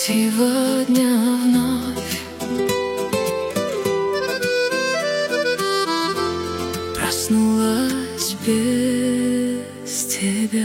Сегодня вновь проснулась без тебя.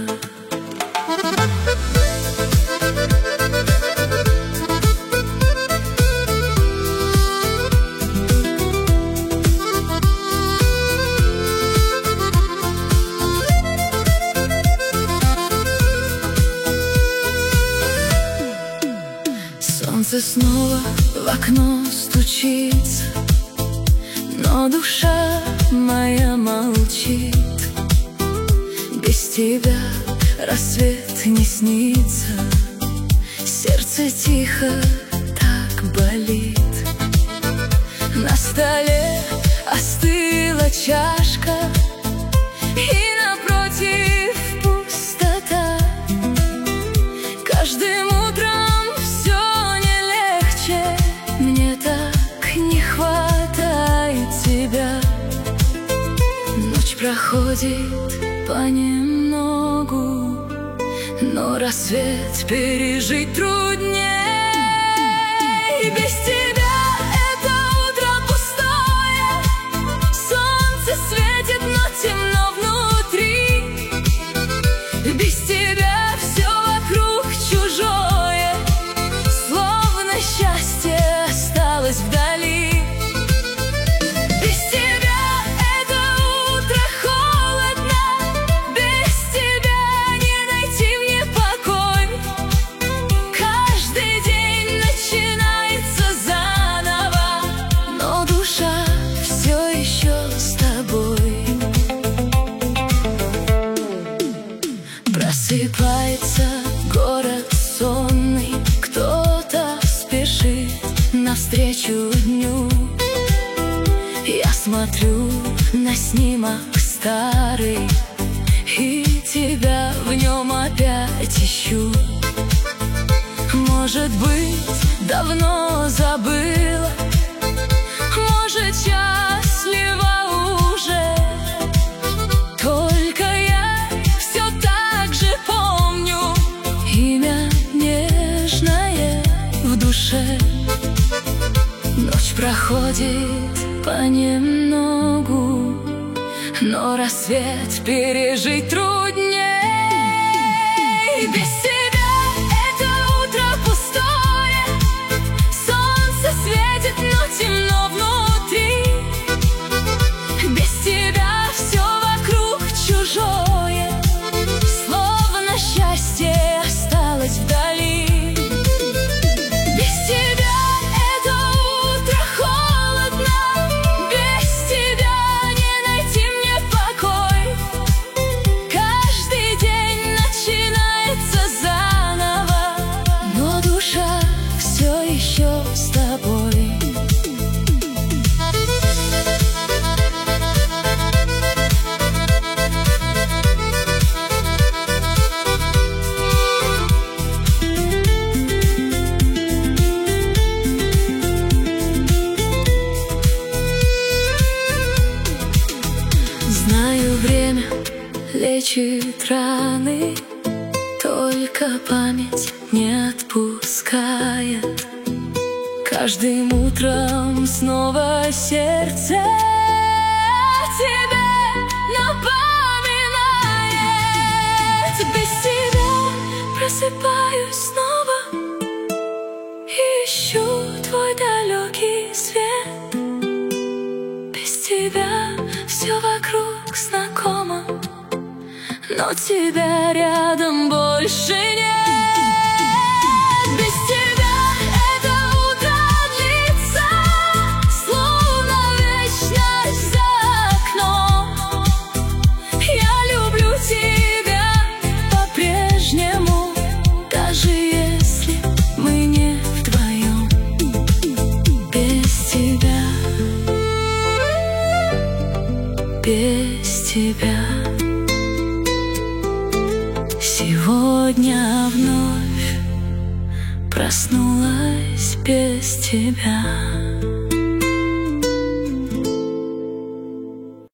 Солнце снова в окно стучится, но душа моя молчит. Без тебя рассвет не снится, сердце тихо так болит. На столе остыла чашка, и напротив пустота. Каждым утром все не легче, мне так не хватает тебя. Ночь проходит понемногу, но рассвет пережить труднее. Без тебя это утро пустое, солнце светит, но темно внутри. Без тебя все вокруг чужое, словно счастье осталось вдали. Без тебя это утро холодно, без тебя не найти мне покой. Каждый день начинается заново, но душа все еще с тобой. Просыпается город сонный, кто-то спешит навстречу дню. Я смотрю на снимок старый, и тебя в нем опять ищу. Может быть, давно забыла, может, счастлива уже. Только я все так же помню имя нежное в душе. Ночь проходит понемногу, но рассвет пережить труднее. Без тебя это утро пустое, солнце светит, но темно внутри. Без тебя все вокруг чужое, словно счастье осталось вдали. Без тебя это утро холодно, без тебя не найти мне покой. Каждый день начинается заново, но душа все еще с тобой. Знаю, время лечит раны, только память не отпускает. Каждым утром снова сердце тебе напоминает. Без тебя просыпаюсь снова, ищу твой далекий свет. Без тебя все вокруг знакомо, но тебя рядом больше нет. Без тебя это утро длится, словно вечность за окном. Я люблю тебя по-прежнему, даже если мы не вдвоем. Без тебя, без тебя. Сегодня вновь проснулась без тебя.